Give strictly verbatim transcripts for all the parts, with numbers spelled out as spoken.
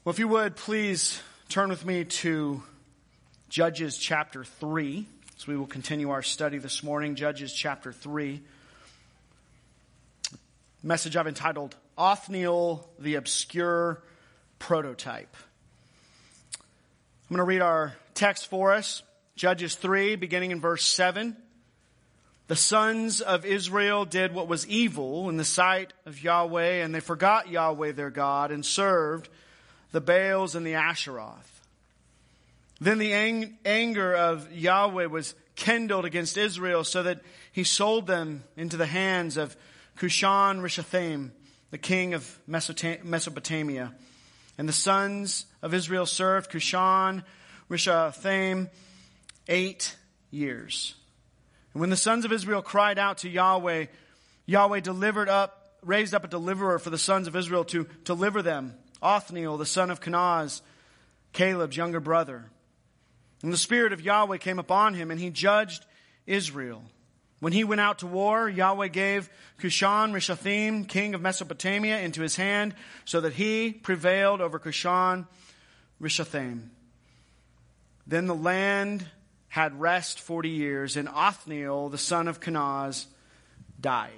Well, if you would, please turn with me to Judges chapter three. So we will continue our study this morning, Judges chapter three. Message I've entitled, Othniel, the Obscure Prototype. I'm going to read our text for us. Judges three, beginning in verse seven. The sons of Israel did what was evil in the sight of Yahweh, and they forgot Yahweh their God and served the Baals and the Asheroth. Then the ang- anger of Yahweh was kindled against Israel, so that he sold them into the hands of Cushan-Rishathaim, the king of Mesopotamia. And the sons of Israel served Cushan-Rishathaim eight years. And when the sons of Israel cried out to Yahweh, Yahweh delivered up, raised up a deliverer for the sons of Israel to deliver them, Othniel, the son of Kenaz, Caleb's younger brother. And the Spirit of Yahweh came upon him, and he judged Israel. When he went out to war, Yahweh gave Cushan-Rishathaim, king of Mesopotamia, into his hand, so that he prevailed over Cushan-Rishathaim. Then the land had rest forty years, and Othniel, the son of Kenaz, died.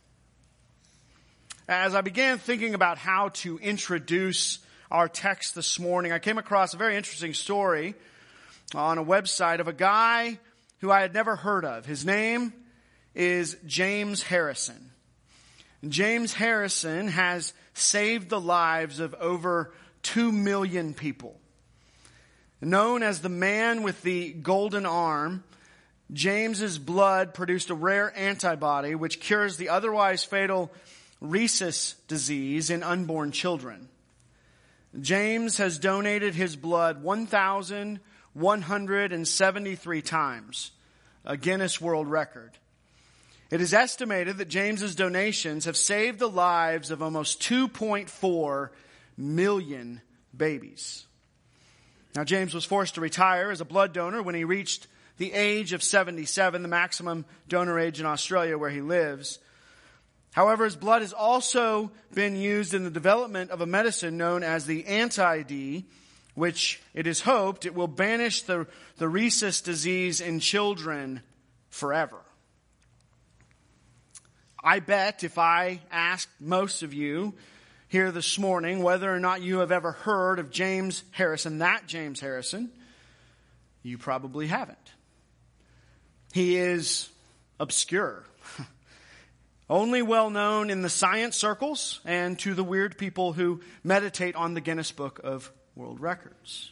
As I began thinking about how to introduce our text this morning, I came across a very interesting story on a website of a guy who I had never heard of. His name is James Harrison. James Harrison has saved the lives of over two million people. Known as the man with the golden arm, James's blood produced a rare antibody which cures the otherwise fatal rhesus disease in unborn children. James has donated his blood one thousand one hundred seventy-three times, a Guinness World Record. It is estimated that James's donations have saved the lives of almost two point four million babies. Now, James was forced to retire as a blood donor when he reached the age of seventy-seven, the maximum donor age in Australia where he lives. However, his blood has also been used in the development of a medicine known as the anti-D, which it is hoped it will banish the, the rhesus disease in children forever. I bet if I asked most of you here this morning whether or not you have ever heard of James Harrison, that James Harrison, you probably haven't. He is obscure. Only well known in the science circles and to the weird people who meditate on the Guinness Book of World Records.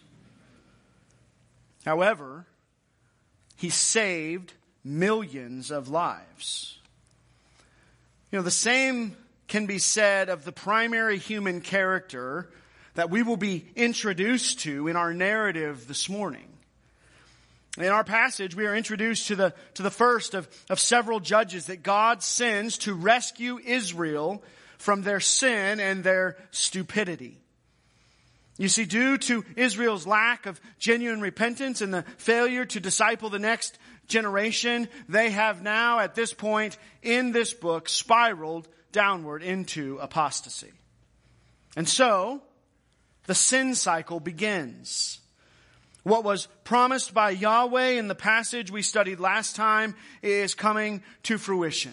However, he saved millions of lives. You know, the same can be said of the primary human character that we will be introduced to in our narrative this morning. In our passage, we are introduced to the, to the first of, of several judges that God sends to rescue Israel from their sin and their stupidity. You see, due to Israel's lack of genuine repentance and the failure to disciple the next generation, they have now, at this point in this book, spiraled downward into apostasy. And so, the sin cycle begins. What was promised by Yahweh in the passage we studied last time is coming to fruition.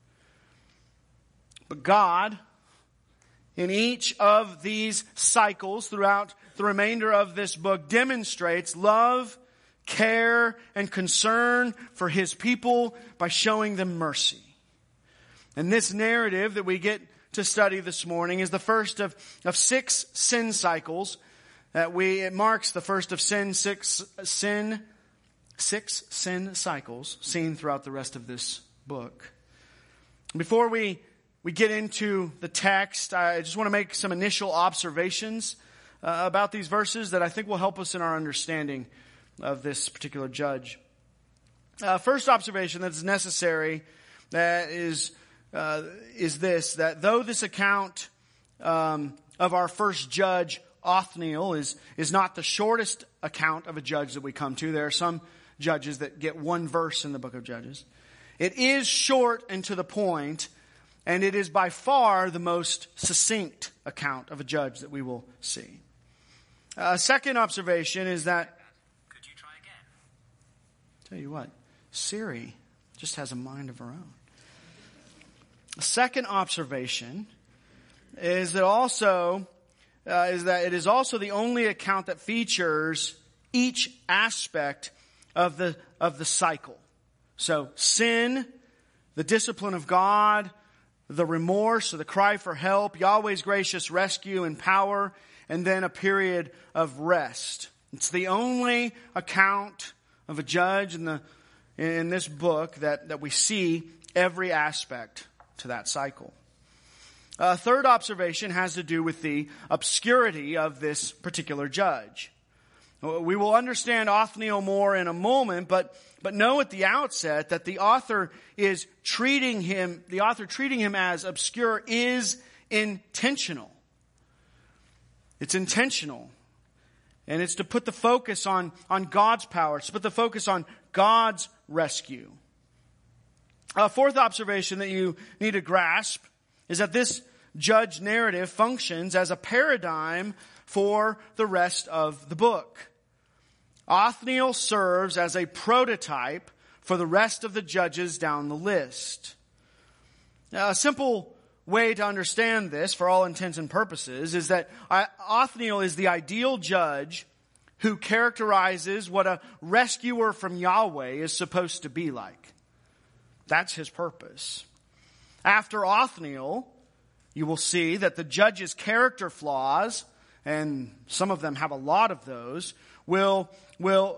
But God, in each of these cycles throughout the remainder of this book, demonstrates love, care, and concern for His people by showing them mercy. And this narrative that we get to study this morning is the first of, of six sin cycles that we, it marks the first of sin, six sin, six sin cycles seen throughout the rest of this book. Before we, we get into the text, I just want to make some initial observations uh, about these verses that I think will help us in our understanding of this particular judge. Uh, first observation that is necessary that is, uh, is this, that though this account um, of our first judge Othniel is, is not the shortest account of a judge that we come to. There are some judges that get one verse in the book of Judges. It is short and to the point, and it is by far the most succinct account of a judge that we will see. A second observation is that, Could you try again? tell you what, Siri just has a mind of her own. A second observation is that also uh, is that it is also the only account that features each aspect of the of the cycle. So sin, the discipline of God, the remorse or the cry for help, Yahweh's gracious rescue and power, and then a period of rest. It's the only account of a judge in the in this book that, that we see every aspect to that cycle. A third observation has to do with the obscurity of this particular judge. We will understand Othniel more in a moment, but, but know at the outset that the author is treating him, the author treating him as obscure is intentional. It's intentional. And it's to put the focus on, on God's power. It's to put the focus on God's rescue. A fourth observation that you need to grasp is that this judge narrative functions as a paradigm for the rest of the book. Othniel serves as a prototype for the rest of the judges down the list. Now, a simple way to understand this, for all intents and purposes, is that Othniel is the ideal judge who characterizes what a rescuer from Yahweh is supposed to be like. That's his purpose. After Othniel, you will see that the judge's character flaws, and some of them have a lot of those, will, will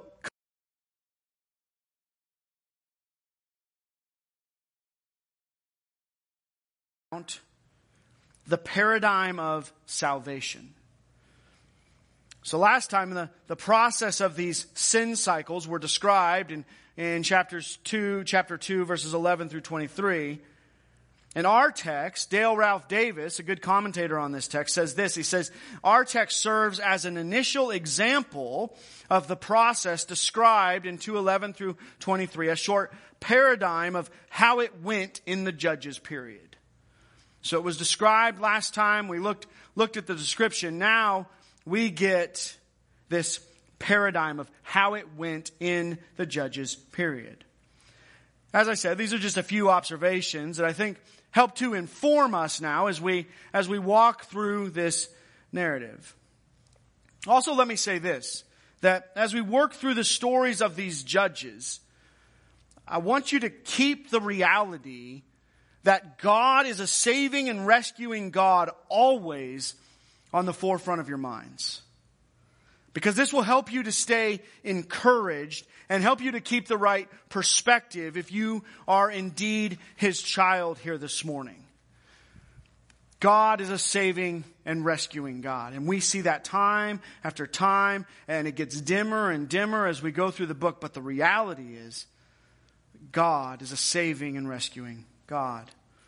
count the paradigm of salvation. So last time, the, the process of these sin cycles were described in, in chapters two, chapter two, verses eleven through twenty-three. In our text, Dale Ralph Davis, a good commentator on this text, says this. He says, our text serves as an initial example of the process described in two eleven through twenty-three, a short paradigm of how it went in the Judges period. So it was described last time. We looked, looked at the description. Now we get this paradigm of how it went in the Judges period. As I said, these are just a few observations that I think help to inform us now as we, as we walk through this narrative. Also, let me say this, that as we work through the stories of these judges, I want you to keep the reality that God is a saving and rescuing God always on the forefront of your minds. Because this will help you to stay encouraged and help you to keep the right perspective if you are indeed His child here this morning. God is a saving and rescuing God. And we see that time after time, and it gets dimmer and dimmer as we go through the book. But the reality is, God is a saving and rescuing God.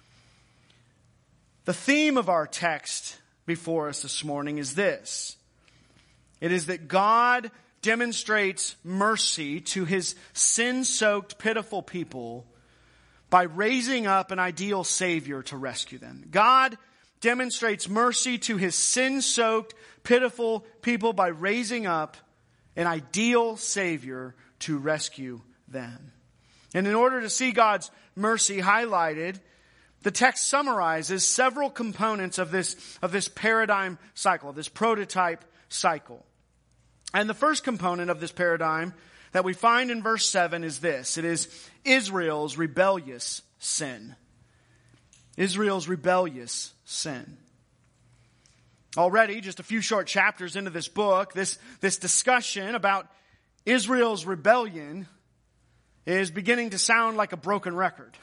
The theme of our text before us this morning is this. It is that God demonstrates mercy to His sin-soaked, pitiful people by raising up an ideal Savior to rescue them. God demonstrates mercy to His sin-soaked, pitiful people by raising up an ideal Savior to rescue them. And in order to see God's mercy highlighted, the text summarizes several components of this, of this paradigm cycle, this prototype cycle. And the first component of this paradigm that we find in verse seven is this. It is Israel's rebellious sin. Israel's rebellious sin. Already, just a few short chapters into this book, this, this discussion about Israel's rebellion is beginning to sound like a broken record.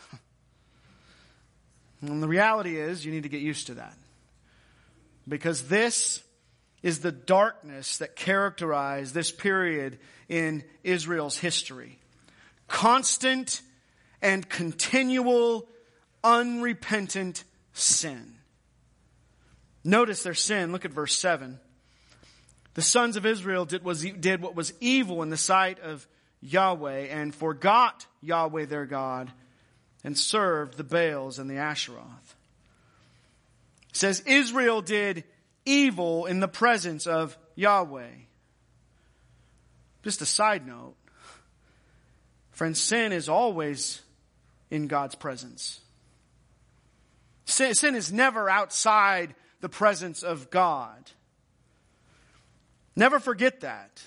And the reality is, you need to get used to that. Because this is the darkness that characterized this period in Israel's history. Constant and continual, unrepentant sin. Notice their sin. Look at verse seven. The sons of Israel did, was, did what was evil in the sight of Yahweh and forgot Yahweh their God and served the Baals and the Asheroth. It says Israel did evil in the presence of Yahweh. Just a side note. Friends, sin is always in God's presence. Sin, sin is never outside the presence of God. Never forget that.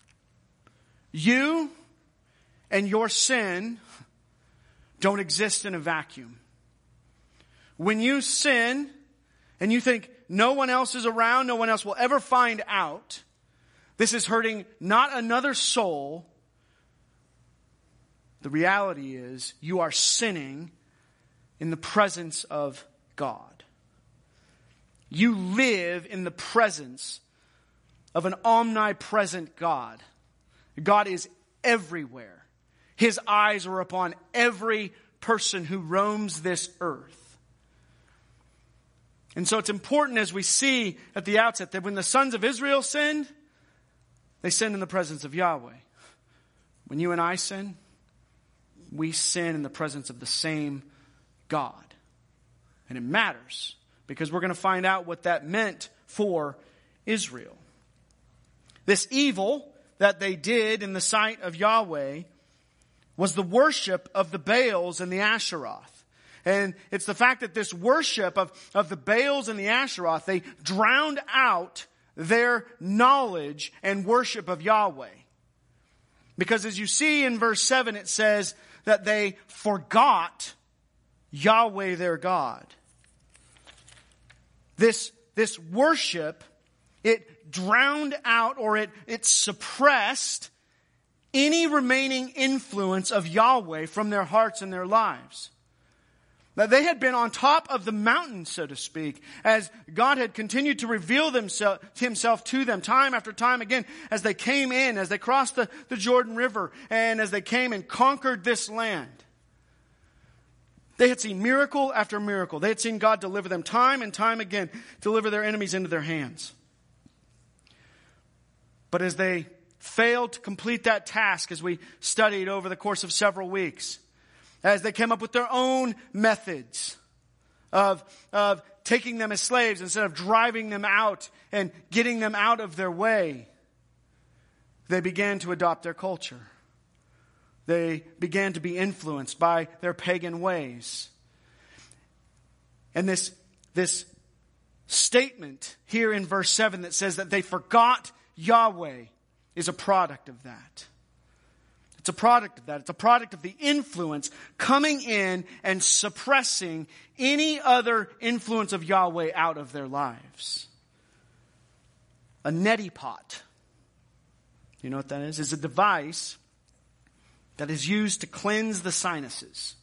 You and your sin don't exist in a vacuum. When you sin and you think no one else is around, no one else will ever find out, this is hurting not another soul. The reality is you are sinning in the presence of God. You live in the presence of an omnipresent God. God is everywhere. His eyes are upon every person who roams this earth. And so it's important, as we see at the outset, that when the sons of Israel sinned, they sinned in the presence of Yahweh. When you and I sin, we sin in the presence of the same God. And it matters, because we're going to find out what that meant for Israel. This evil that they did in the sight of Yahweh was the worship of the Baals and the Asheroth. And it's the fact that this worship of, of the Baals and the Asheroth, they drowned out their knowledge and worship of Yahweh. Because as you see in verse seven, it says that they forgot Yahweh their God. This, this worship, it drowned out, or it, it suppressed any remaining influence of Yahweh from their hearts and their lives. Now, they had been on top of the mountain, so to speak, as God had continued to reveal themself, himself to them time after time again, as they came in, as they crossed the, the Jordan River, and as they came and conquered this land. They had seen miracle after miracle. They had seen God deliver them time and time again, deliver their enemies into their hands. But as they failed to complete that task, as we studied over the course of several weeks, as they came up with their own methods of, of taking them as slaves instead of driving them out and getting them out of their way, they began to adopt their culture. They began to be influenced by their pagan ways. And this, this statement here in verse seven that says that they forgot Yahweh is a product of that. It's a product of that. It's a product of the influence coming in and suppressing any other influence of Yahweh out of their lives. A neti pot. You know what that is? It's a device that is used to cleanse the sinuses.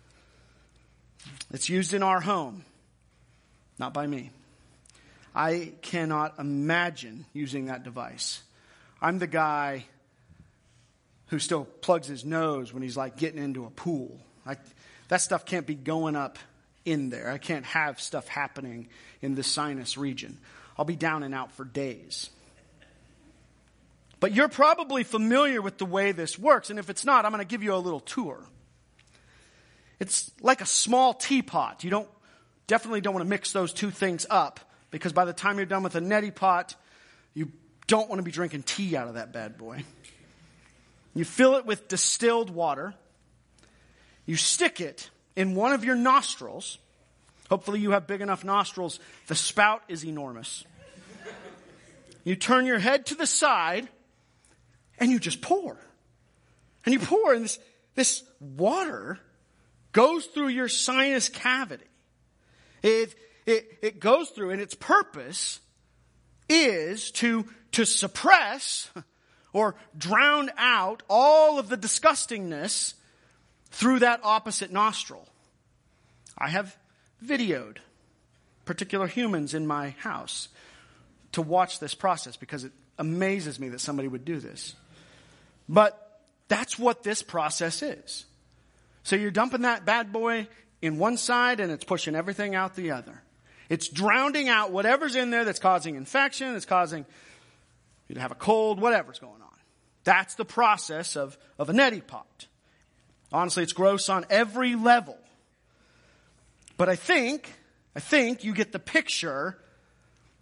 It's used in our home. Not by me. I cannot imagine using that device. I'm the guy who still plugs his nose when he's like getting into a pool. I, that stuff can't be going up in there. I can't have stuff happening in the sinus region. I'll be down and out for days. But you're probably familiar with the way this works. And if it's not, I'm going to give you a little tour. It's like a small teapot. You don't definitely don't want to mix those two things up, because by the time you're done with a neti pot, you don't want to be drinking tea out of that bad boy. You fill it with distilled water. You stick it in one of your nostrils. Hopefully you have big enough nostrils. The spout is enormous. You turn your head to the side and you just pour. And you pour, and this, this water goes through your sinus cavity. It, it, it goes through, and its purpose is to, to suppress or drown out all of the disgustingness through that opposite nostril. I have videoed particular humans in my house to watch this process, because it amazes me that somebody would do this. But that's what this process is. So you're dumping that bad boy in one side and it's pushing everything out the other. It's drowning out whatever's in there that's causing infection, that's causing you to have a cold, whatever's going on. That's the process of, of a neti pot. Honestly, it's gross on every level. But I think, I think you get the picture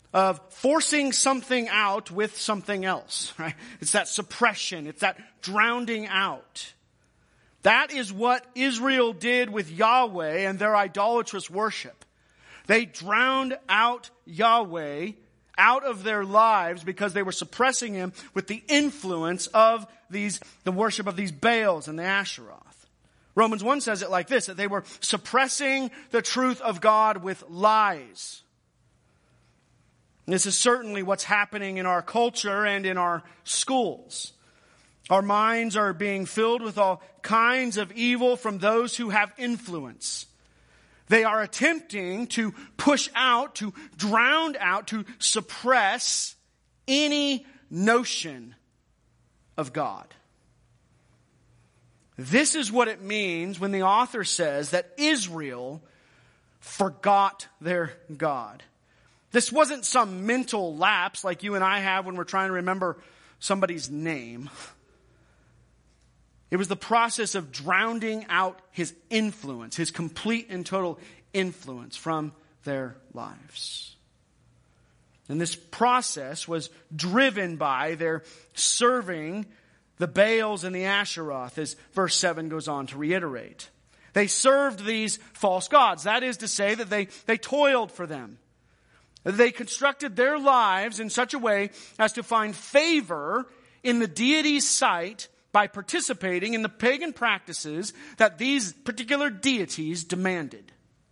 of forcing something out with something else, right? It's that suppression. It's that drowning out. That is what Israel did with Yahweh and their idolatrous worship. They drowned out Yahweh out of their lives because they were suppressing him with the influence of these, the worship of these Baals and the Asheroth. Romans one says it like this, that they were suppressing the truth of God with lies. This is certainly what's happening in our culture and in our schools. Our minds are being filled with all kinds of evil from those who have influence. They are attempting to push out, to drown out, to suppress any notion of God. This is what it means when the author says that Israel forgot their God. This wasn't some mental lapse like you and I have when we're trying to remember somebody's name. It was the process of drowning out his influence, his complete and total influence from their lives. And this process was driven by their serving the Baals and the Asheroth, as verse seven goes on to reiterate. They served these false gods. That is to say that they, they toiled for them. They constructed their lives in such a way as to find favor in the deity's sight by participating in the pagan practices that these particular deities demanded.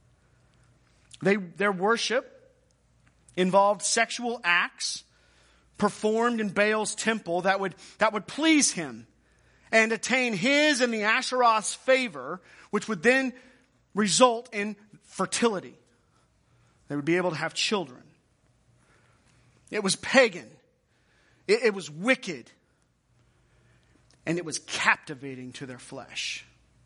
They, their worship involved sexual acts performed in Baal's temple that would, that would please him and attain his and the Asheroth's favor, which would then result in fertility. They would be able to have children. It was pagan. It, it was wicked. And it was captivating to their flesh.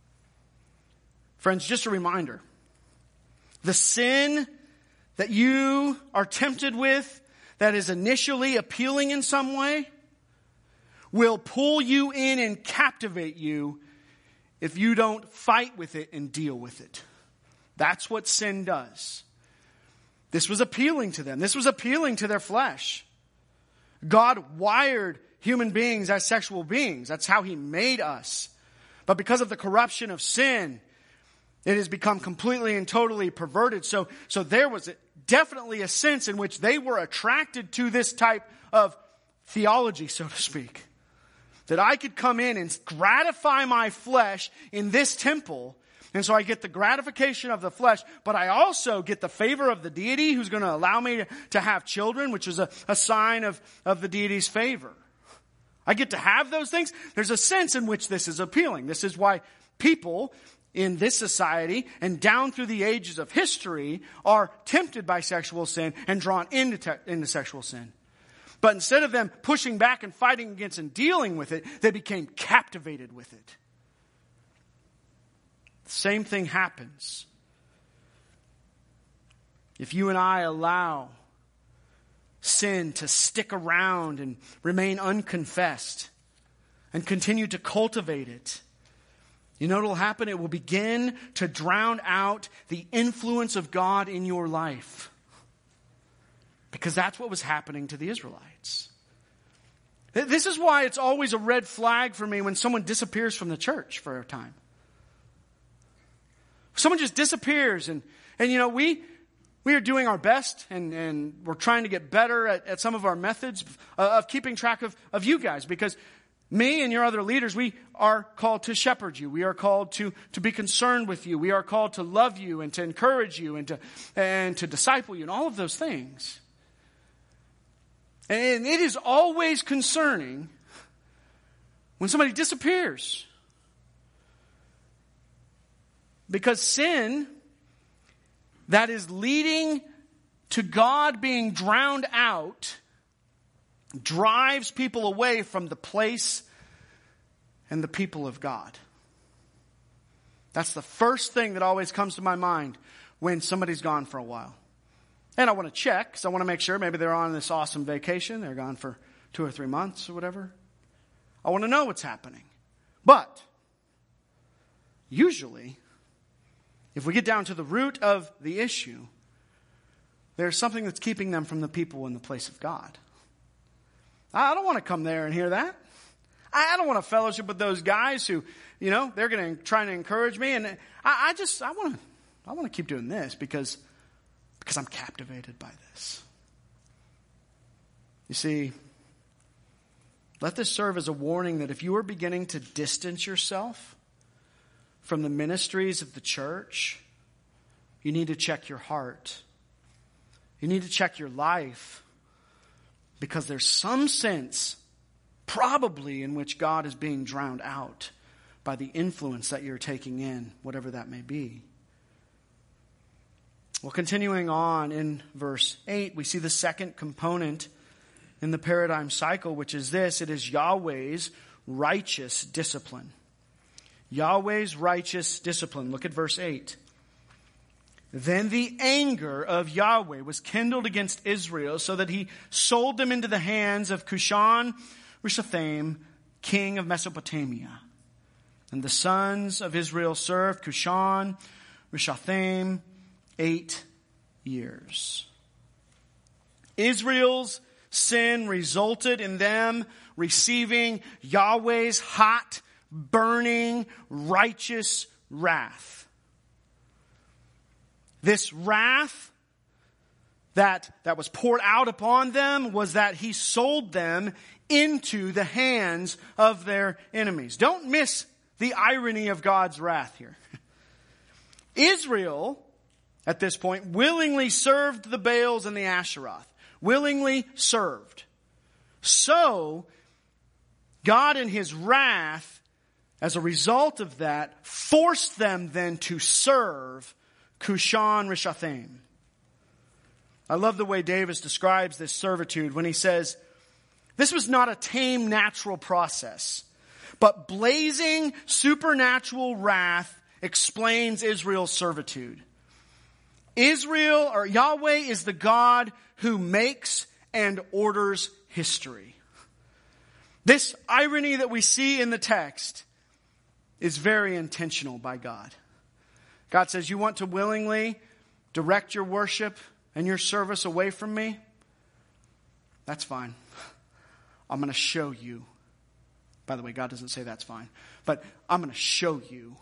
Friends, just a reminder. The sin that you are tempted with that is initially appealing in some way will pull you in and captivate you if you don't fight with it and deal with it. That's what sin does. This was appealing to them. This was appealing to their flesh. God wired human beings as sexual beings. That's how he made us. But because of the corruption of sin, it has become completely and totally perverted. So, so there was definitely a sense in which they were attracted to this type of theology, so to speak. That I could come in and gratify my flesh in this temple. And so I get the gratification of the flesh, but I also get the favor of the deity who's going to allow me to, to have children, which is a, a sign of, of the deity's favor. I get to have those things. There's a sense in which this is appealing. This is why people in this society and down through the ages of history are tempted by sexual sin and drawn into, te- into sexual sin. But instead of them pushing back and fighting against and dealing with it, they became captivated with it. The same thing happens if you and I allow sin to stick around and remain unconfessed and continue to cultivate it. You know what will happen? It will begin to drown out the influence of God in your life. Because that's what was happening to the Israelites. This is why it's always a red flag for me when someone disappears from the church for a time. Someone just disappears and, and you know, we we are doing our best and, and we're trying to get better at, at some of our methods of, of keeping track of, of you guys, because me and your other leaders, we are called to shepherd you. We are called to, to be concerned with you. We are called to love you and to encourage you and to, and to disciple you and all of those things. And it is always concerning when somebody disappears. Because sin that is leading to God being drowned out drives people away from the place and the people of God. That's the first thing that always comes to my mind when somebody's gone for a while. And I want to check, because I want to make sure maybe they're on this awesome vacation. They're gone for two or three months or whatever. I want to know what's happening. But usually, if we get down to the root of the issue, there's something that's keeping them from the people in the place of God. I don't want to come there and hear that. I don't want to fellowship with those guys who, you know, they're going to try to encourage me. And I, I just, I want to, I want to keep doing this because, because I'm captivated by this. You see, let this serve as a warning that if you are beginning to distance yourself from the ministries of the church, you need to check your heart. You need to check your life, because there's some sense, probably, in which God is being drowned out by the influence that you're taking in, whatever that may be. Well, continuing on in verse eight, we see the second component in the paradigm cycle, which is this: it is Yahweh's righteous discipline. Yahweh's righteous discipline. Look at verse eight. Then the anger of Yahweh was kindled against Israel, so that he sold them into the hands of Cushan Rishathaim, king of Mesopotamia. And the sons of Israel served Cushan Rishathaim eight years. Israel's sin resulted in them receiving Yahweh's hot, burning, righteous wrath. This wrath that, that was poured out upon them was that he sold them into the hands of their enemies. Don't miss the irony of God's wrath here. Israel, at this point, willingly served the Baals and the Asheroth. Willingly served. So, God in his wrath, as a result of that, forced them then to serve Cushan Rishathaim. I love the way Davis describes this servitude when he says, this was not a tame natural process, but blazing supernatural wrath explains Israel's servitude. Israel, or Yahweh, is the God who makes and orders history. This irony that we see in the text is very intentional by God. God says, you want to willingly direct your worship and your service away from me? That's fine. I'm going to show you. By the way, God doesn't say that's fine. But I'm going to show you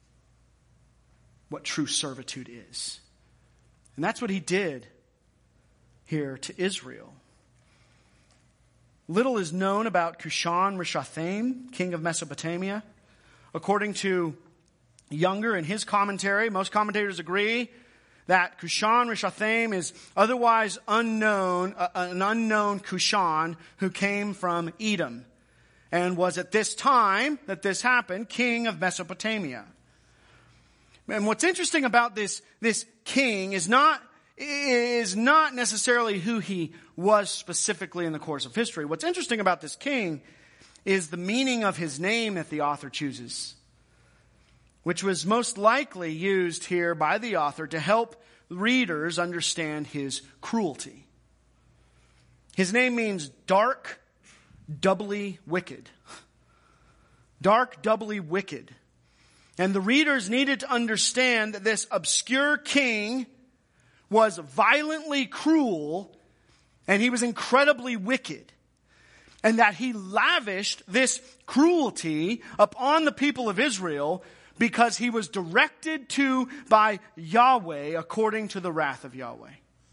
what true servitude is. And that's what he did here to Israel. Little is known about Cushan Rishathaim, king of Mesopotamia. According to Younger in his commentary, most commentators agree that Cushan Rishathaim is otherwise unknown, uh, an unknown Cushan who came from Edom and was at this time that this happened, king of Mesopotamia. And what's interesting about this, this king is not, is not necessarily who he was specifically in the course of history. What's interesting about this king is the meaning of his name that the author chooses, which was most likely used here by the author to help readers understand his cruelty. His name means dark, doubly wicked. Dark, doubly wicked. And the readers needed to understand that this obscure king was violently cruel and he was incredibly wicked. And that he lavished this cruelty upon the people of Israel because he was directed to by Yahweh according to the wrath of Yahweh.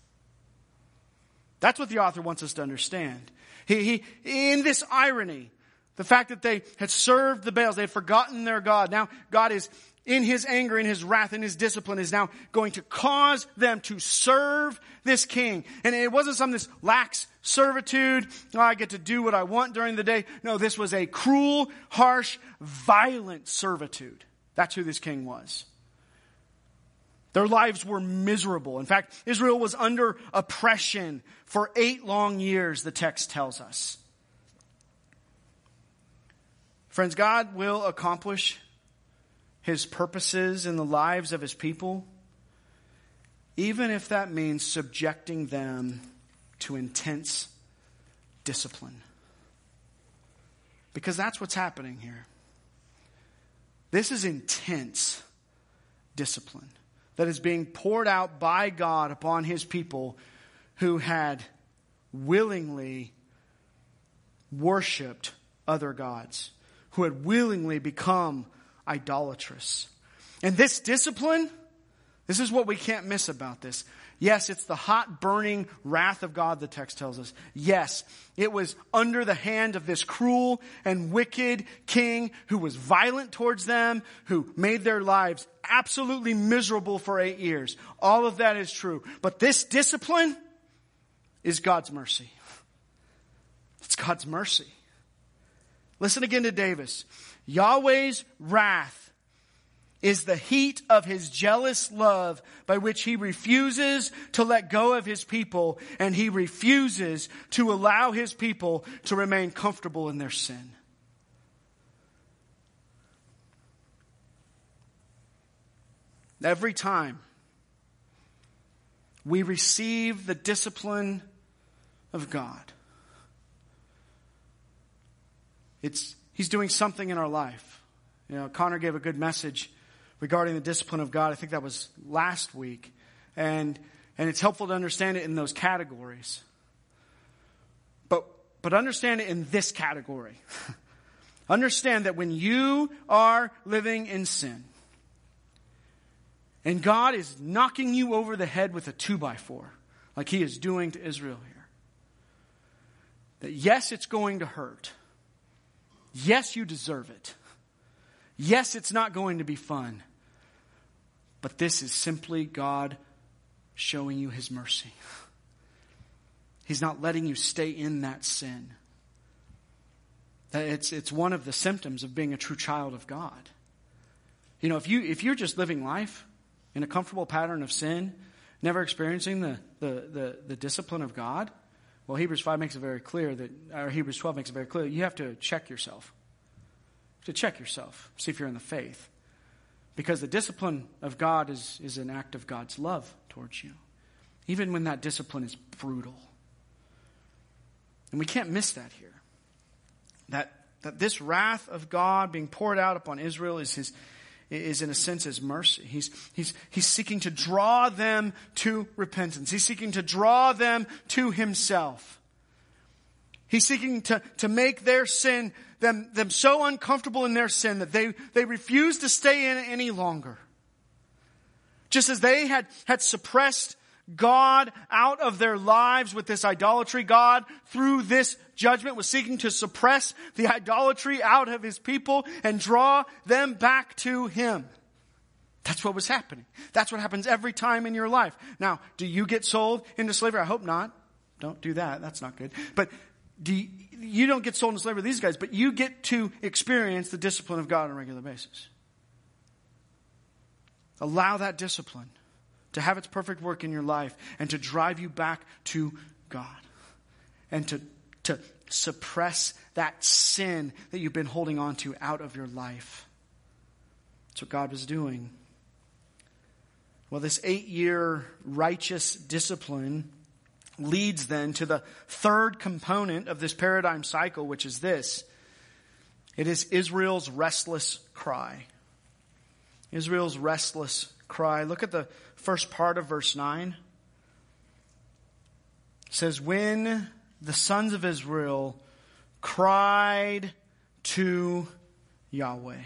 That's what the author wants us to understand. He, he, in this irony, the fact that they had served the Baals, they had forgotten their God. Now God is, in his anger, in his wrath, in his discipline, is now going to cause them to serve this king. And it wasn't some this lax servitude. Oh, I get to do what I want during the day. No, this was a cruel, harsh, violent servitude. That's who this king was. Their lives were miserable. In fact, Israel was under oppression for eight long years, the text tells us. Friends, God will accomplish his purposes in the lives of his people, even if that means subjecting them to intense discipline. Because that's what's happening here. This is intense discipline that is being poured out by God upon his people who had willingly worshipped other gods, who had willingly become idolatrous. And this discipline, this is what we can't miss about this. Yes, it's the hot, burning wrath of God, the text tells us. Yes, it was under the hand of this cruel and wicked king who was violent towards them, who made their lives absolutely miserable for eight years. All of that is true. But this discipline is God's mercy. It's God's mercy. Listen again to Davis. Yahweh's wrath is the heat of his jealous love by which he refuses to let go of his people, and he refuses to allow his people to remain comfortable in their sin. Every time we receive the discipline of God, it's He's doing something in our life. You know, Connor gave a good message regarding the discipline of God. I think that was last week. And and it's helpful to understand it in those categories. But but understand it in this category. Understand that when you are living in sin, and God is knocking you over the head with a two by four, like he is doing to Israel here, that yes, it's going to hurt. Yes, you deserve it. Yes, it's not going to be fun. But this is simply God showing you his mercy. He's not letting you stay in that sin. It's, it's one of the symptoms of being a true child of God. You know, if, you, if you're just living life in a comfortable pattern of sin, never experiencing the, the, the, the discipline of God, well, Hebrews five makes it very clear that, or Hebrews twelve makes it very clear, you have to check yourself. You have to check yourself, see if you're in the faith. Because the discipline of God is, is an act of God's love towards you. Even when that discipline is brutal. And we can't miss that here. That, that this wrath of God being poured out upon Israel is his, is in a sense his mercy. He's, he's, he's seeking to draw them to repentance. He's seeking to draw them to himself. He's seeking to, to make their sin, them, them so uncomfortable in their sin that they, they refuse to stay in it any longer. Just as they had, had suppressed God out of their lives with this idolatry, God, through this judgment, was seeking to suppress the idolatry out of his people and draw them back to him. That's what was happening. That's what happens every time in your life. Now, do you get sold into slavery? I hope not. Don't do that. That's not good. But do you, you don't get sold into slavery with these guys, but you get to experience the discipline of God on a regular basis. Allow that discipline to have its perfect work in your life and to drive you back to God. And to, to suppress that sin that you've been holding on to out of your life. That's what God was doing. Well, this eight-year righteous discipline leads then to the third component of this paradigm cycle, which is this. It is Israel's restless cry. Israel's restless cry. Look at the first part of verse nine. It says, when the sons of Israel cried to Yahweh.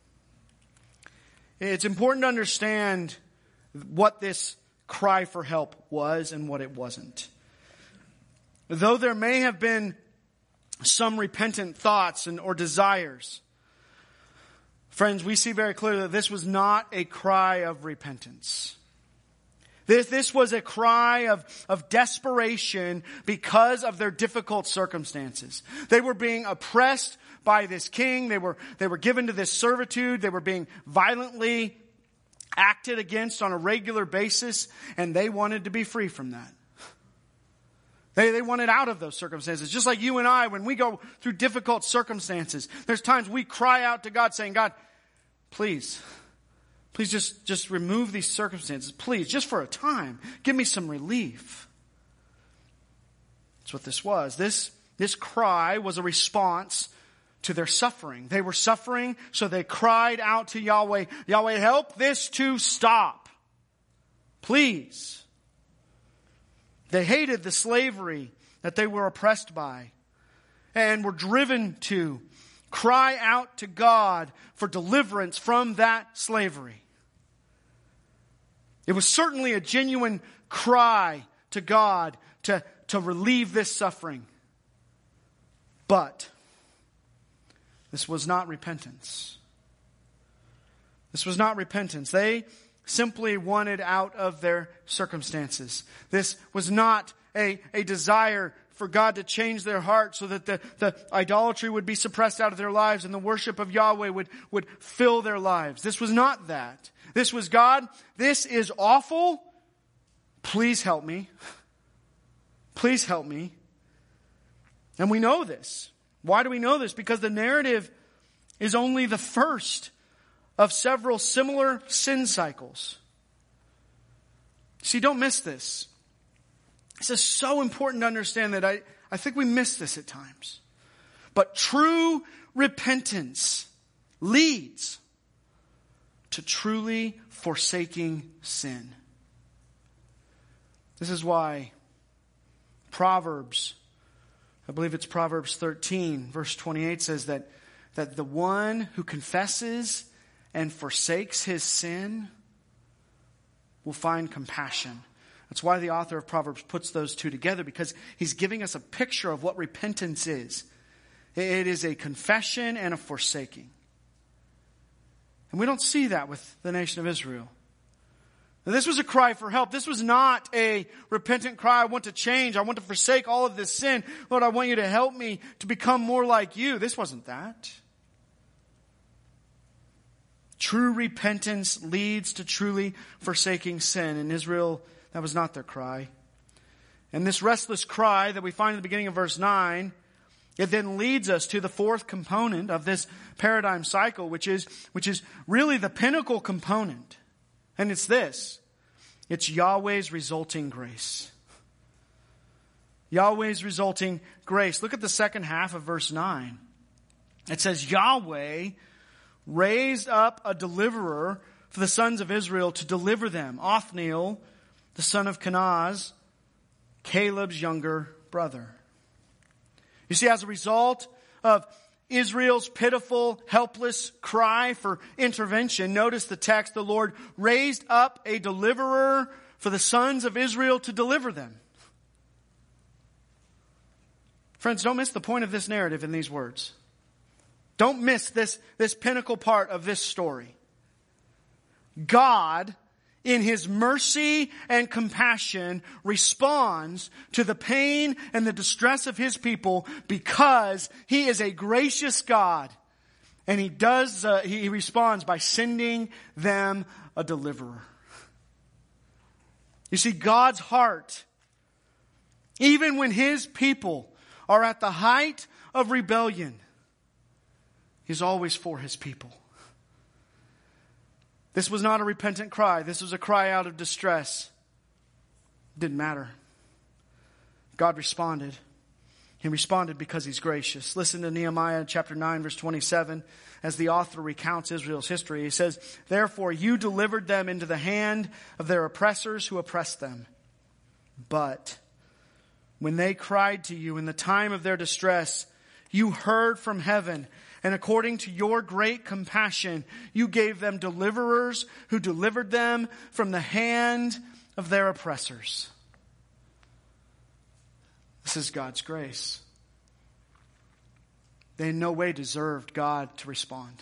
It's important to understand what this cry for help was and what it wasn't. Though there may have been some repentant thoughts and or desires, friends, we see very clearly that this was not a cry of repentance. This, this was a cry of, of desperation because of their difficult circumstances. They were being oppressed by this king. They were, they were given to this servitude. They were being violently acted against on a regular basis, and they wanted to be free from that. They, they wanted out of those circumstances. Just like you and I, when we go through difficult circumstances, there's times we cry out to God saying, God, please, please just, just remove these circumstances. Please, just for a time, give me some relief. That's what this was. This, this cry was a response to their suffering. They were suffering, so they cried out to Yahweh, Yahweh, help this to stop. Please. They hated the slavery that they were oppressed by and were driven to cry out to God for deliverance from that slavery. It was certainly a genuine cry to God to, to relieve this suffering. But this was not repentance. This was not repentance. They simply wanted out of their circumstances. This was not a, a desire for God to change their heart so that the, the idolatry would be suppressed out of their lives and the worship of Yahweh would, would fill their lives. This was not that. This was, God, this is awful. Please help me. Please help me. And we know this. Why do we know this? Because the narrative is only the first of several similar sin cycles. See, don't miss this. This is so important to understand that I, I think we miss this at times. But true repentance leads to truly forsaking sin. This is why Proverbs, I believe it's Proverbs thirteen, verse twenty-eight says that, that the one who confesses and forsakes his sin will find compassion. That's why the author of Proverbs puts those two together, because he's giving us a picture of what repentance is. It is a confession and a forsaking. And we don't see that with the nation of Israel. Now, this was a cry for help. This was not a repentant cry. I want to change. I want to forsake all of this sin. Lord, I want you to help me to become more like you. This wasn't that. True repentance leads to truly forsaking sin. In Israel, that was not their cry. And this restless cry that we find in the beginning of verse nine, it then leads us to the fourth component of this paradigm cycle, which is, which is really the pinnacle component. And it's this. It's Yahweh's resulting grace. Yahweh's resulting grace. Look at the second half of verse nine. It says, Yahweh raised up a deliverer for the sons of Israel to deliver them. Othniel, the son of Kenaz, Caleb's younger brother. You see, as a result of Israel's pitiful, helpless cry for intervention, notice the text, the Lord raised up a deliverer for the sons of Israel to deliver them. Friends, don't miss the point of this narrative in these words. Don't miss this, this pinnacle part of this story. God, in His mercy and compassion, responds to the pain and the distress of His people because He is a gracious God. And He does, uh, He responds by sending them a deliverer. You see, God's heart, even when His people are at the height of rebellion, He's always for His people. This was not a repentant cry. This was a cry out of distress. Didn't matter. God responded. He responded because He's gracious. Listen to Nehemiah chapter nine, verse twenty-seven, as the author recounts Israel's history. He says, Therefore you delivered them into the hand of their oppressors who oppressed them. But when they cried to you in the time of their distress, you heard from heaven, and according to your great compassion, you gave them deliverers who delivered them from the hand of their oppressors. This is God's grace. They in no way deserved God to respond.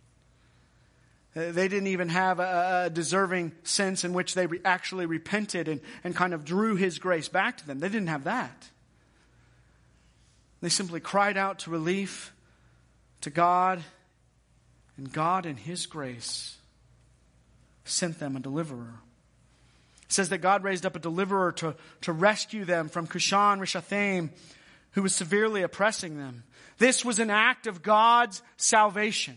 They didn't even have a deserving sense in which they actually repented and, and kind of drew His grace back to them. They didn't have that. They simply cried out to relief, to God, and God in His grace sent them a deliverer. It says that God raised up a deliverer to, to rescue them from Cushan Rishathaim, who was severely oppressing them. This was an act of God's salvation.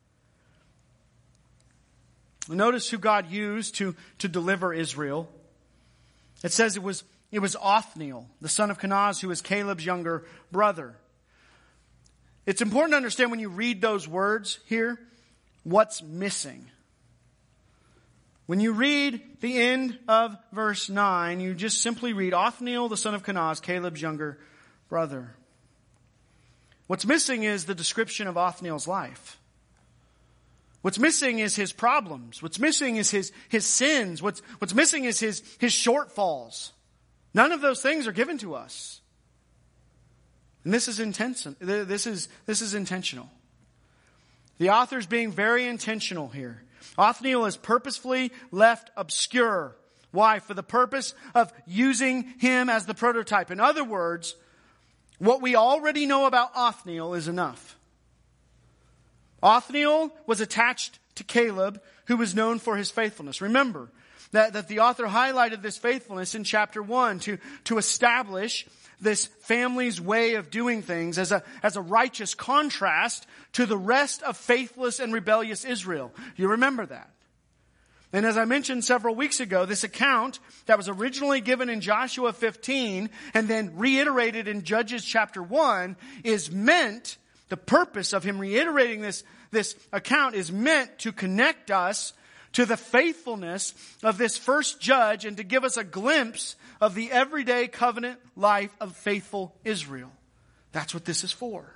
Notice who God used to, to deliver Israel. It says it was, it was Othniel, the son of Kenaz, who was Caleb's younger brother. It's important to understand when you read those words here, what's missing. When you read the end of verse nine, you just simply read, Othniel, the son of Kenaz, Caleb's younger brother. What's missing is the description of Othniel's life. What's missing is his problems. What's missing is his, his sins. What's, what's missing is his, his shortfalls. None of those things are given to us. And this is intense. This is, this is intentional. The author's being very intentional here. Othniel is purposefully left obscure. Why? For the purpose of using him as the prototype. In other words, what we already know about Othniel is enough. Othniel was attached to Caleb, who was known for his faithfulness. Remember that, that the author highlighted this faithfulness in chapter one to, to establish this family's way of doing things as a, as a righteous contrast to the rest of faithless and rebellious Israel. You remember that. And as I mentioned several weeks ago, this account that was originally given in Joshua fifteen and then reiterated in Judges chapter one is meant, the purpose of him reiterating this, this account is meant to connect us to the faithfulness of this first judge and to give us a glimpse of the everyday covenant life of faithful Israel. That's what this is for.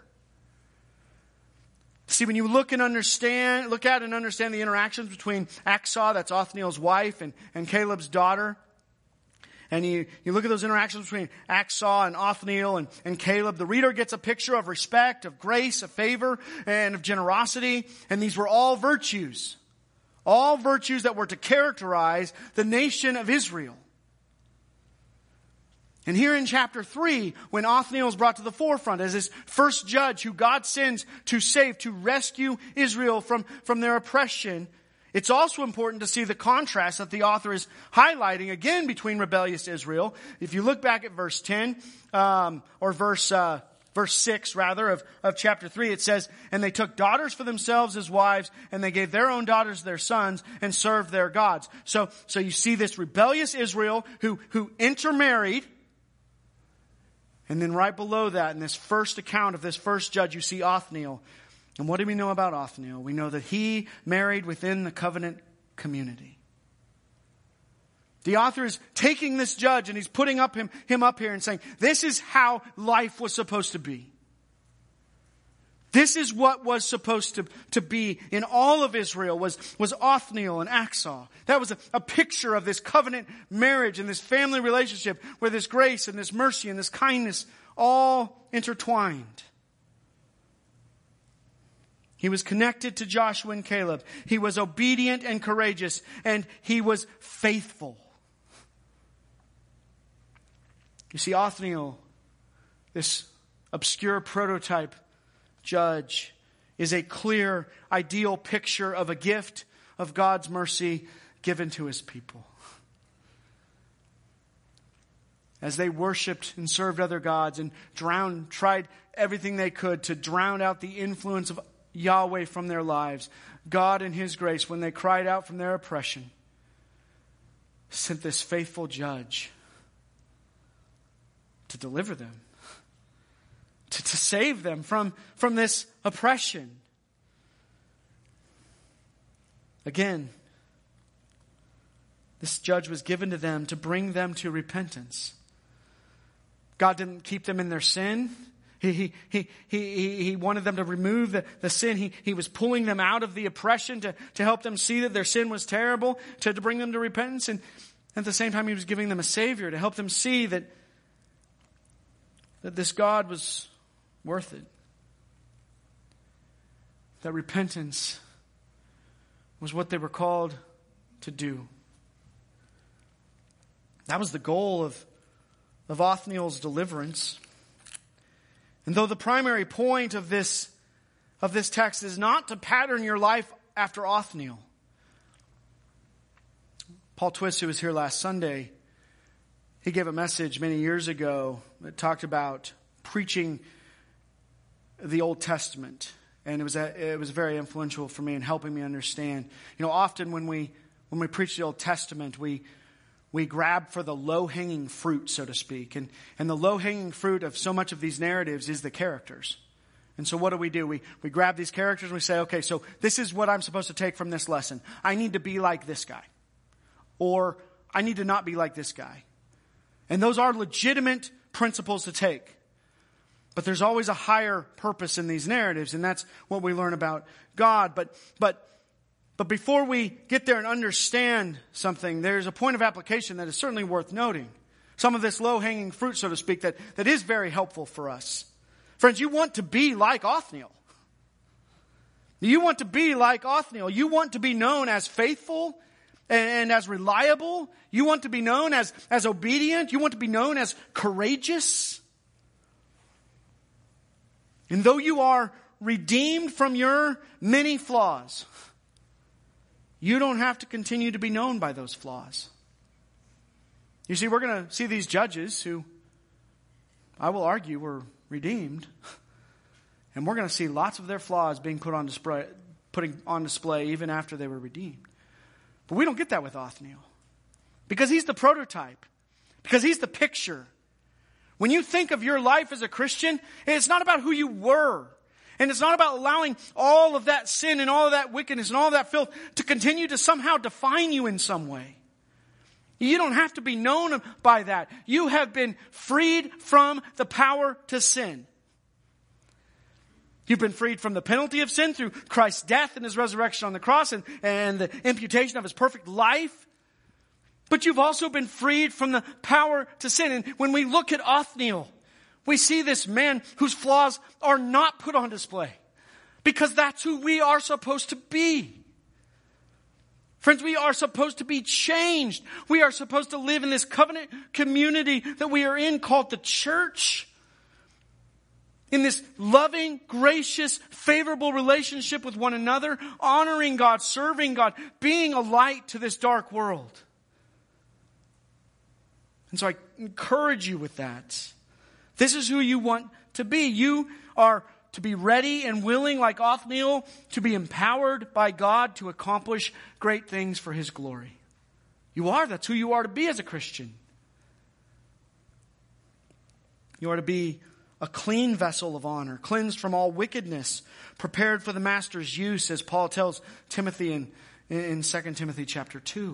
See, when you look and understand, look at and understand the interactions between Achsah, that's Othniel's wife, and, and Caleb's daughter, and you, you look at those interactions between Achsah and Othniel and, and Caleb, the reader gets a picture of respect, of grace, of favor, and of generosity, and these were all virtues. All virtues that were to characterize the nation of Israel. And here in chapter three, when Othniel is brought to the forefront as this first judge who God sends to save, to rescue Israel from, from their oppression, it's also important to see the contrast that the author is highlighting again between rebellious Israel. If you look back at verse ten, um, or verse, uh, verse six rather of, of chapter three, it says, and they took daughters for themselves as wives, and they gave their own daughters to their sons and served their gods. So, so you see this rebellious Israel who, who intermarried. And then right below that, in this first account of this first judge, you see Othniel. And what do we know about Othniel? We know that he married within the covenant community. The author is taking this judge and he's putting up him, him up here and saying, this is how life was supposed to be. This is what was supposed to, to be in all of Israel was, was Othniel and Achsah. That was a, a picture of this covenant marriage and this family relationship where this grace and this mercy and this kindness all intertwined. He was connected to Joshua and Caleb. He was obedient and courageous, and he was faithful. You see, Othniel, this obscure prototype judge, is a clear, ideal picture of a gift of God's mercy given to his people. As they worshipped and served other gods and drowned, tried everything they could to drown out the influence of Yahweh from their lives, God in his grace, when they cried out from their oppression, sent this faithful judge to deliver them. To, to save them from, from this oppression. Again, this judge was given to them to bring them to repentance. God didn't keep them in their sin. He, he, he, he, he wanted them to remove the, the sin. He, he was pulling them out of the oppression to, to help them see that their sin was terrible, to, to bring them to repentance. And at the same time, he was giving them a Savior to help them see that, that this God was worth it. That repentance was what they were called to do. That was the goal of, of Othniel's deliverance. And though the primary point of this, of this text is not to pattern your life after Othniel. Paul Twist, who was here last Sunday, he gave a message many years ago that talked about preaching the Old Testament, and it was a, it was very influential for me in helping me understand. You know, often when we when we preach the Old Testament, we we grab for the low-hanging fruit, so to speak, and and the low-hanging fruit of so much of these narratives is the characters. And so what do we do? We we grab these characters and we say, okay, so this is what I'm supposed to take from this lesson. I need to be like this guy. or I need to not be like this guy. And those are legitimate principles to take. But there's always a higher purpose in these narratives, and that's what we learn about God. But, but, but before we get there and understand something, there's a point of application that is certainly worth noting. Some of this low-hanging fruit, so to speak, that, that is very helpful for us. Friends, you want to be like Othniel. You want to be like Othniel. You want to be known as faithful and, and as reliable. You want to be known as, as obedient. You want to be known as courageous. And though you are redeemed from your many flaws, you don't have to continue to be known by those flaws. You see, we're going to see these judges who, I will argue, were redeemed. And we're going to see lots of their flaws being put on display, putting on display even after they were redeemed. But we don't get that with Othniel. Because he's the prototype. Because he's the picture. When you think of your life as a Christian, it's not about who you were. And it's not about allowing all of that sin and all of that wickedness and all of that filth to continue to somehow define you in some way. You don't have to be known by that. You have been freed from the power to sin. You've been freed from the penalty of sin through Christ's death and His resurrection on the cross and, and the imputation of His perfect life. But you've also been freed from the power to sin. And when we look at Othniel, we see this man whose flaws are not put on display. Because that's who we are supposed to be. Friends, we are supposed to be changed. We are supposed to live in this covenant community that we are in called the church. In this loving, gracious, favorable relationship with one another, honoring God, serving God, being a light to this dark world. And so I encourage you with that. This is who you want to be. You are to be ready and willing, like Othniel, to be empowered by God to accomplish great things for His glory. You are. That's who you are to be as a Christian. You are to be a clean vessel of honor, cleansed from all wickedness, prepared for the Master's use, as Paul tells Timothy in, in Second Timothy chapter two.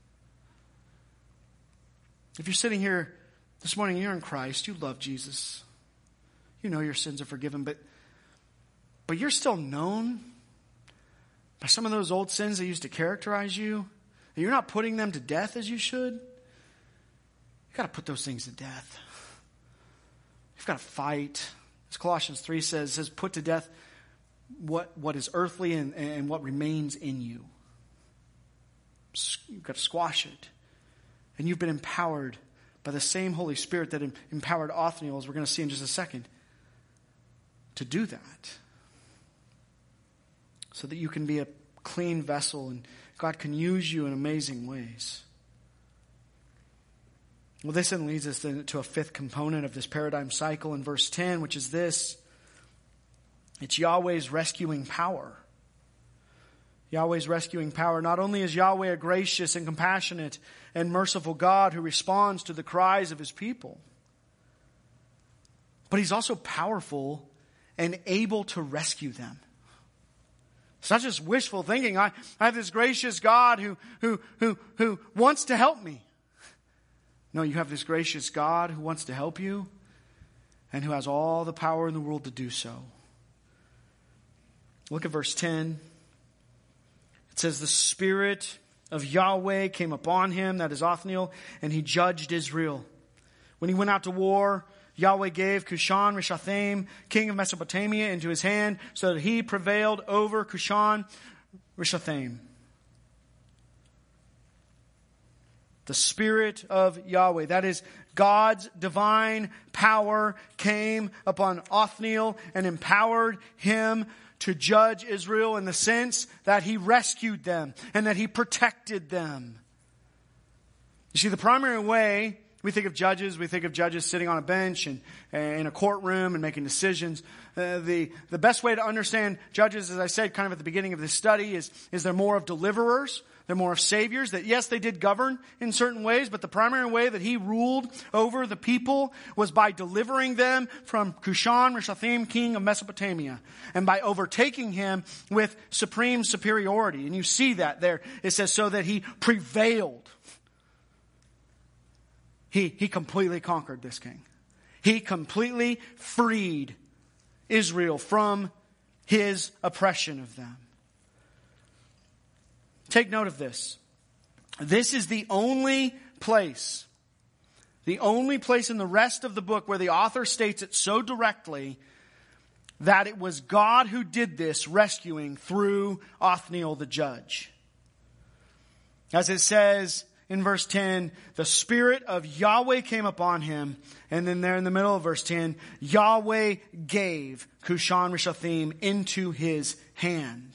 If you're sitting here this morning and you're in Christ, you love Jesus. You know your sins are forgiven, but, but you're still known by some of those old sins that used to characterize you, and you're not putting them to death as you should. You've got to put those things to death. You've got to fight. As Colossians three says, it says, put to death what, what is earthly and, and what remains in you. You've got to squash it. And you've been empowered by the same Holy Spirit that empowered Othniel, as we're going to see in just a second, to do that. So that you can be a clean vessel and God can use you in amazing ways. Well, this then leads us then to a fifth component of this paradigm cycle in verse ten, which is this. It's Yahweh's rescuing power. Yahweh's rescuing power. Not only is Yahweh a gracious and compassionate and merciful God who responds to the cries of His people, but He's also powerful and able to rescue them. It's not just wishful thinking. I, I have this gracious God who, who, who, who wants to help me. No, you have this gracious God who wants to help you and who has all the power in the world to do so. Look at verse ten. It says, the Spirit of Yahweh came upon him, that is Othniel, and he judged Israel. When he went out to war, Yahweh gave Cushan Rishathaim, king of Mesopotamia, into his hand, so that he prevailed over Cushan Rishathaim. The Spirit of Yahweh, that is God's divine power, came upon Othniel and empowered him to judge Israel in the sense that he rescued them and that he protected them. You see, the primary way we think of judges, we think of judges sitting on a bench and, and in a courtroom and making decisions. Uh, the, the best way to understand judges, as I said kind of at the beginning of this study, is, is they're more of deliverers. They're more of saviors that, yes, they did govern in certain ways, but the primary way that he ruled over the people was by delivering them from Cushan-Rishathaim, king of Mesopotamia, and by overtaking him with supreme superiority. And you see that there. It says, so that he prevailed. He, he completely conquered this king. He completely freed Israel from his oppression of them. Take note of this. This is the only place, the only place in the rest of the book where the author states it so directly that it was God who did this rescuing through Othniel the judge. As it says in verse ten, the Spirit of Yahweh came upon him. And then there in the middle of verse ten, Yahweh gave Cushan-Rishathaim into his hand.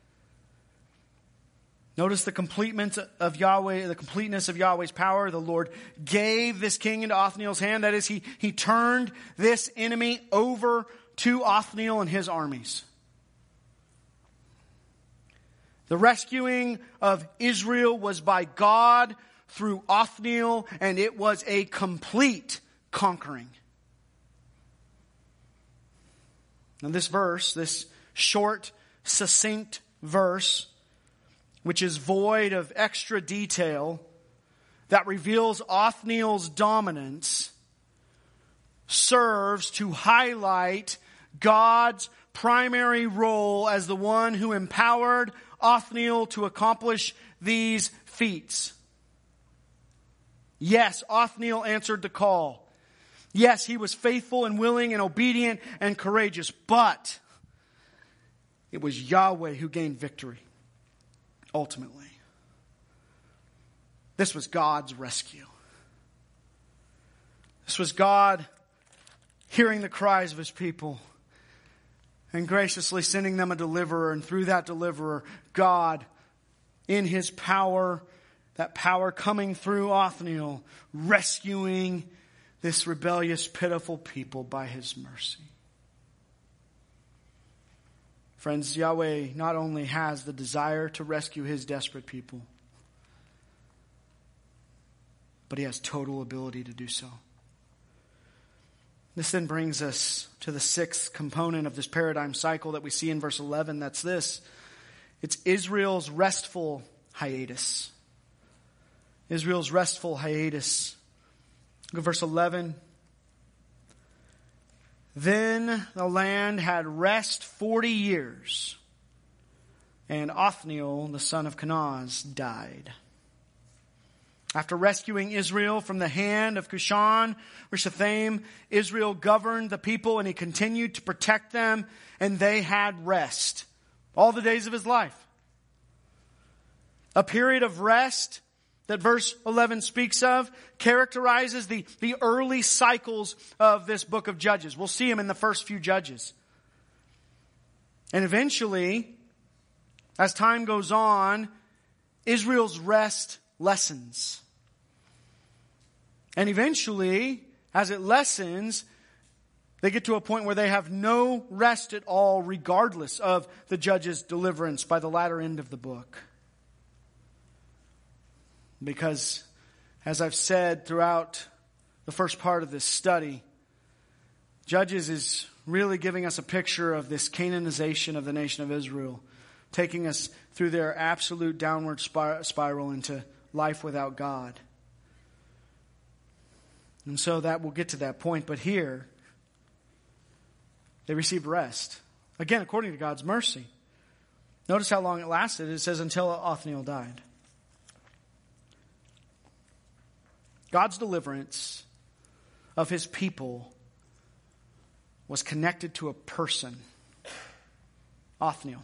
Notice the completeness of Yahweh, the completeness of Yahweh's power. The Lord gave this king into Othniel's hand. That is, he, he turned this enemy over to Othniel and his armies. The rescuing of Israel was by God through Othniel, and it was a complete conquering. Now this verse, this short, succinct verse, which is void of extra detail, that reveals Othniel's dominance, serves to highlight God's primary role as the one who empowered Othniel to accomplish these feats. Yes, Othniel answered the call. Yes, he was faithful and willing and obedient and courageous, but it was Yahweh who gained victory. Ultimately, this was God's rescue. This was God hearing the cries of his people and graciously sending them a deliverer. And through that deliverer, God, in his power, that power coming through Othniel, rescuing this rebellious, pitiful people by his mercy. Friends, Yahweh not only has the desire to rescue his desperate people, but he has total ability to do so. This then brings us to the sixth component of this paradigm cycle that we see in verse eleven. That's this. It's Israel's restful hiatus. Israel's restful hiatus. Look at verse eleven. Then the land had rest forty years, and Othniel, the son of Kenaz, died. After rescuing Israel from the hand of Cushan-Rishathaim, Israel governed the people and he continued to protect them, and they had rest all the days of his life. A period of rest that verse eleven speaks of characterizes the, the early cycles of this book of Judges. We'll see them in the first few Judges. And eventually, as time goes on, Israel's rest lessens. And eventually, as it lessens, they get to a point where they have no rest at all, regardless of the judge's deliverance by the latter end of the book. Because, as I've said throughout the first part of this study, Judges is really giving us a picture of this Canaanization of the nation of Israel, taking us through their absolute downward spiral into life without God. And so that we'll get to that point. But here, they received rest. Again, according to God's mercy. Notice how long it lasted. It says until Othniel died. God's deliverance of his people was connected to a person, Othniel.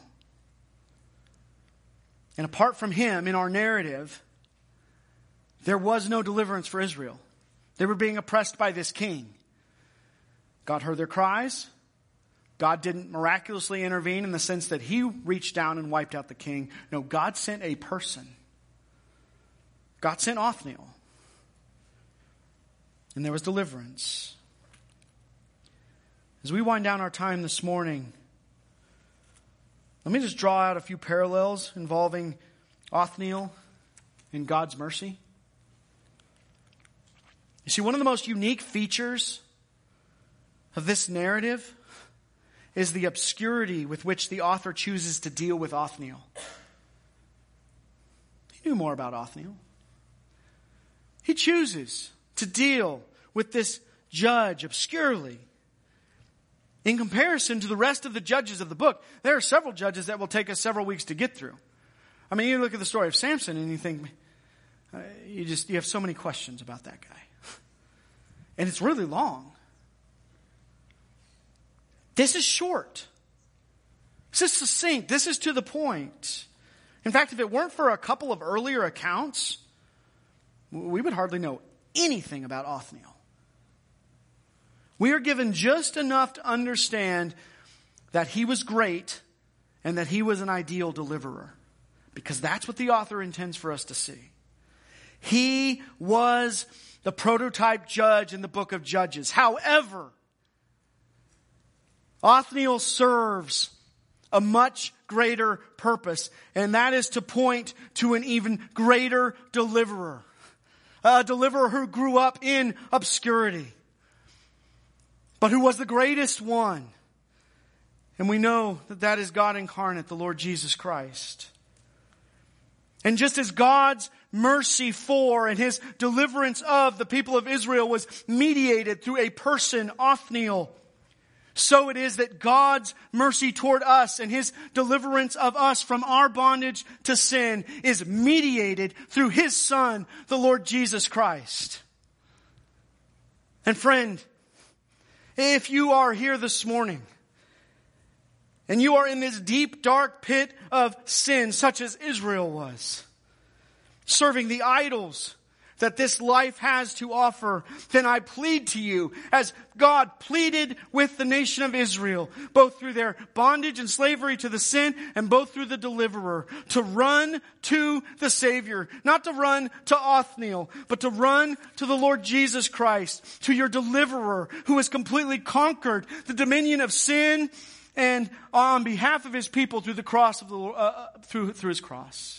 And apart from him, in our narrative, there was no deliverance for Israel. They were being oppressed by this king. God heard their cries. God didn't miraculously intervene in the sense that he reached down and wiped out the king. No, God sent a person. God sent Othniel. And there was deliverance. As we wind down our time this morning, let me just draw out a few parallels involving Othniel in God's mercy? You see, one of the most unique features of this narrative is the obscurity with which the author chooses to deal with Othniel. He knew more about Othniel. He chooses to deal with this judge obscurely. In comparison to the rest of the judges of the book, there are several judges that will take us several weeks to get through. I mean, you look at the story of Samson and you think, uh, you just, you have so many questions about that guy. And it's really long. This is short. This is succinct. This is to the point. In fact, if it weren't for a couple of earlier accounts, we would hardly know anything about Othniel. We are given just enough to understand that he was great and that he was an ideal deliverer. Because that's what the author intends for us to see. He was the prototype judge in the book of Judges. However, Othniel serves a much greater purpose, and that is to point to an even greater deliverer. A deliverer who grew up in obscurity, but who was the greatest one. And we know that that is God incarnate, the Lord Jesus Christ. And just as God's mercy for and His deliverance of the people of Israel was mediated through a person, Othniel, so it is that God's mercy toward us and His deliverance of us from our bondage to sin is mediated through His Son, the Lord Jesus Christ. And friend, if you are here this morning and you are in this deep, dark pit of sin, such as Israel was, serving the idols that this life has to offer, then I plead to you, as God pleaded with the nation of Israel, both through their bondage and slavery to the sin, and both through the deliverer, to run to the Savior. Not to run to Othniel, but to run to the Lord Jesus Christ, to your deliverer, who has completely conquered the dominion of sin, and on behalf of His people through the cross of the uh, through through His cross.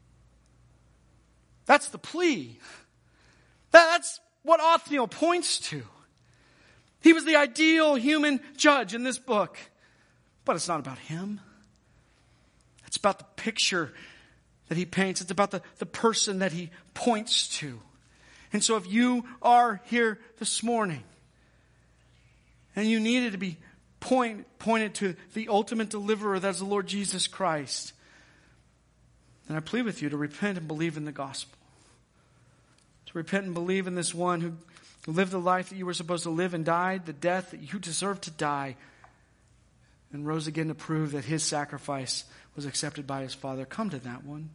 That's the plea. That's what Othniel points to. He was the ideal human judge in this book. But it's not about him. It's about the picture that he paints. It's about the, the person that he points to. And so if you are here this morning and you needed to be point, pointed to the ultimate deliverer, that is the Lord Jesus Christ, then I plead with you to repent and believe in the gospel. To repent and believe in this one who lived the life that you were supposed to live and died the death that you deserved to die, and rose again to prove that His sacrifice was accepted by His Father. Come to that one.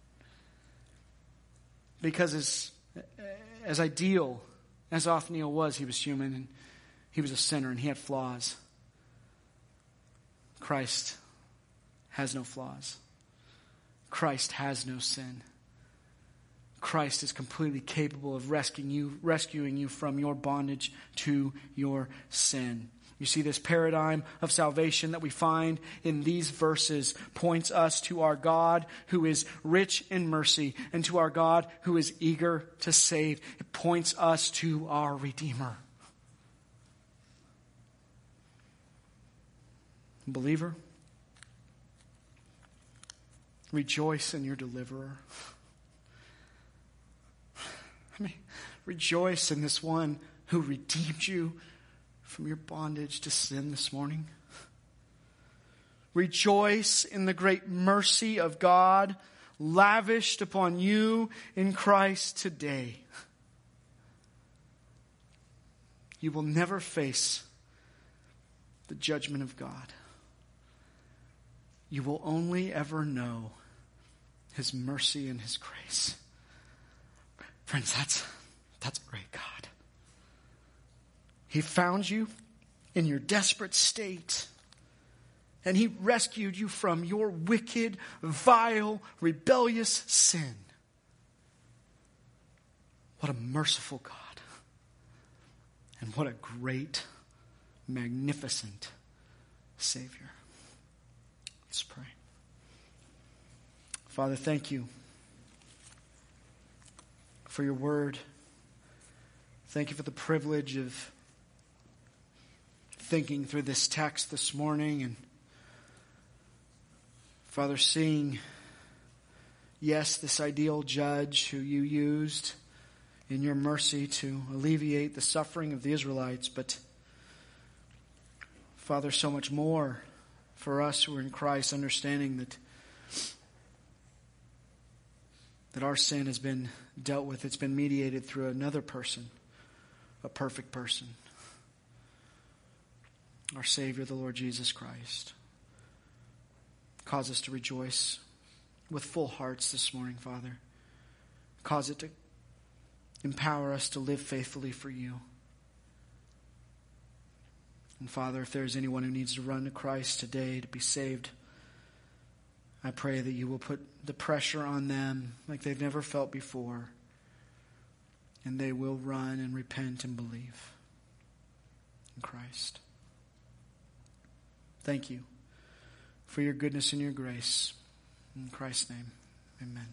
Because as, as ideal as Othniel was, he was human and he was a sinner and he had flaws. Christ has no flaws. Christ has no sin. Christ is completely capable of rescuing you, rescuing you from your bondage to your sin. You see, this paradigm of salvation that we find in these verses points us to our God who is rich in mercy and to our God who is eager to save. It points us to our Redeemer. Believer, rejoice in your deliverer. I mean, rejoice in this one who redeemed you from your bondage to sin this morning. Rejoice in the great mercy of God lavished upon you in Christ today. You will never face the judgment of God. You will only ever know His mercy and His grace. Friends, that's, that's a great God. He found you in your desperate state, and He rescued you from your wicked, vile, rebellious sin. What a merciful God. And what a great, magnificent Savior. Let's pray. Father, thank you for your word. Thank you for the privilege of thinking through this text this morning. And Father, seeing, yes, this ideal judge who you used in your mercy to alleviate the suffering of the Israelites, but Father, so much more for us who are in Christ, understanding that that our sin has been dealt with. It's been mediated through another person, a perfect person, our Savior, the Lord Jesus Christ. Cause us to rejoice with full hearts this morning, Father. Cause it to empower us to live faithfully for you. And Father, if there's anyone who needs to run to Christ today to be saved, I pray that you will put the pressure on them like they've never felt before, and they will run and repent and believe in Christ. Thank you for your goodness and your grace. In Christ's name, amen.